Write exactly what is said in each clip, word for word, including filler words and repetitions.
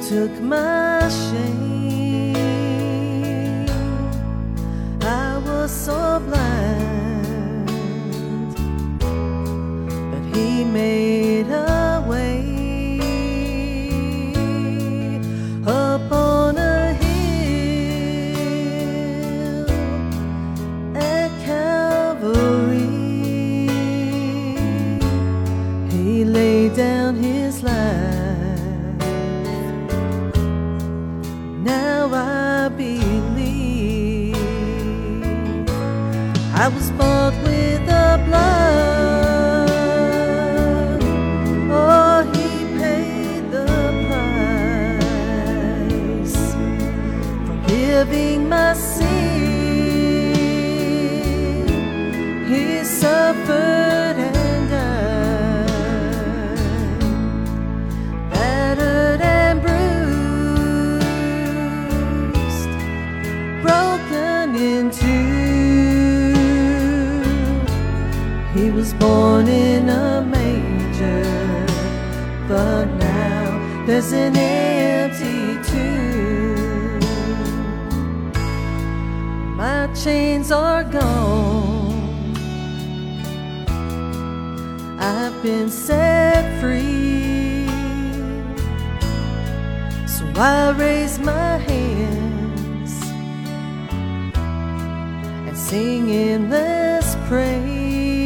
took my shame. I was so blind, but He made a way up on a hill at Calvary. He laid down His life. Now I believe I was bought with the blood. Oh, He paid the price, forgiving my sin. He suffered and died, battered and bruised, broken in two. He was born in a manger, but now there's an empty tomb. My chains are gone, I've been set free. So I raise my hands and sing endless praise,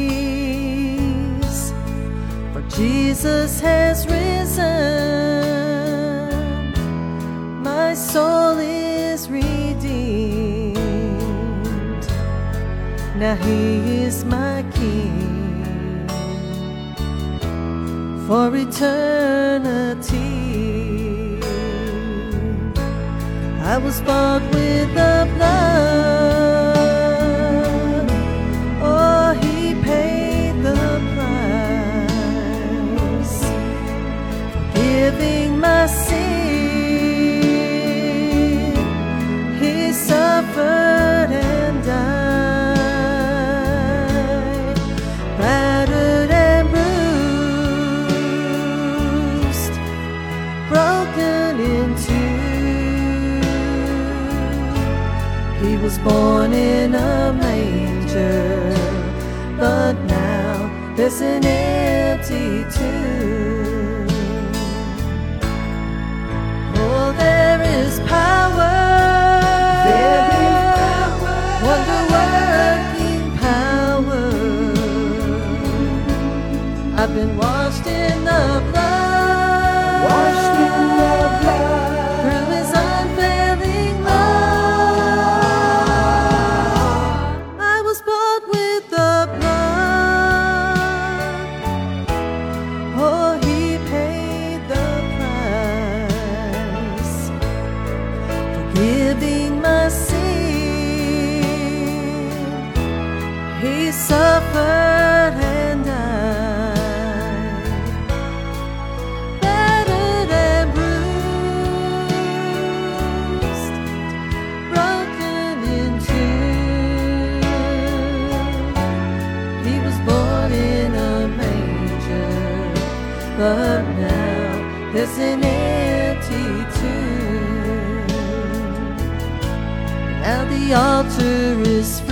for Jesus has risen, my soul is redeemed. Now He is my King for eternity. I was bought with the blood. Oh, He paid the price, forgiving my sin. He suffered and died, battered and bruised, broken in two. He was born in a manger, but now there's an empty tomb. Oh, there is power, There is power, wonder-working power. I've been washed in the blood, washed in the blood. through His unfailing love. I was bought with the blood. Oh, He paid the price, forgiving my sin. He suffered and died, battered and bruised, broken in two. He was born in a manger, but now there's an empty tomb. Now the altar is